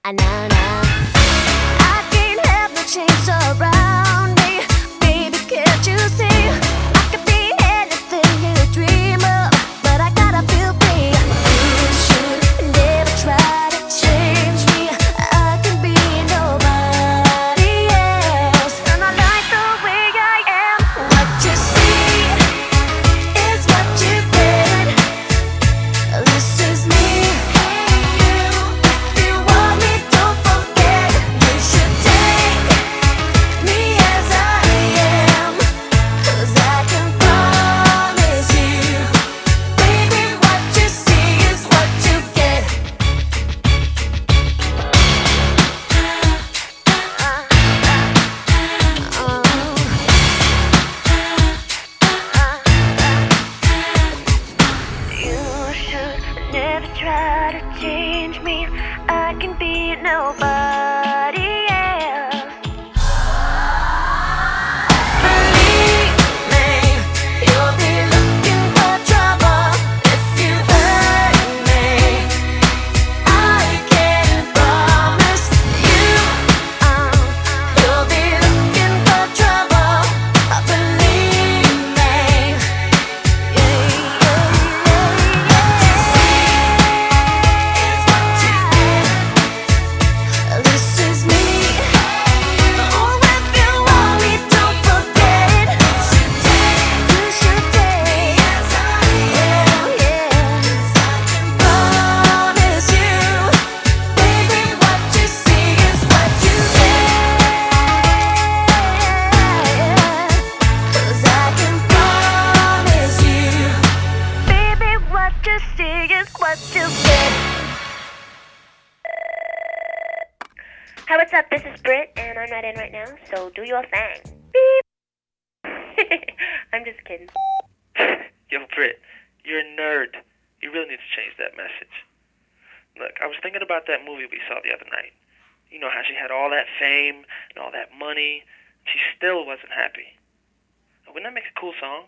nah, nah. I can't help but change around me. Baby, can't you see? I could be anything you dream of, but I gotta feel free. You should never try to change me. I can be nobody else, and I like the way I am. What you see is what you get. This is me. If you want me, don't forget. You should take me as I am, 'cause I can promise you, baby, what you see is what you get. You should never try to change me. I can be nobody else. Believe me, you'll be looking for trouble if you hurt me. I can promise you, you'll be looking for trouble. Believe me. This is me. Oh, if you want me, don't forget. You should take as I am, yeah. 'Cause I can promise you, baby, what you see is what you get. 'Cause I can promise you, baby, what you see is what you get. Hi, what's up? This is Britt, and I'm not in right now, so do your thing. Beep. I'm just kidding. Yo, Britt, you're a nerd. You really need to change that message. Look, I was thinking about that movie we saw the other night. You know how she had all that fame and all that money. She still wasn't happy. Wouldn't that make a cool song?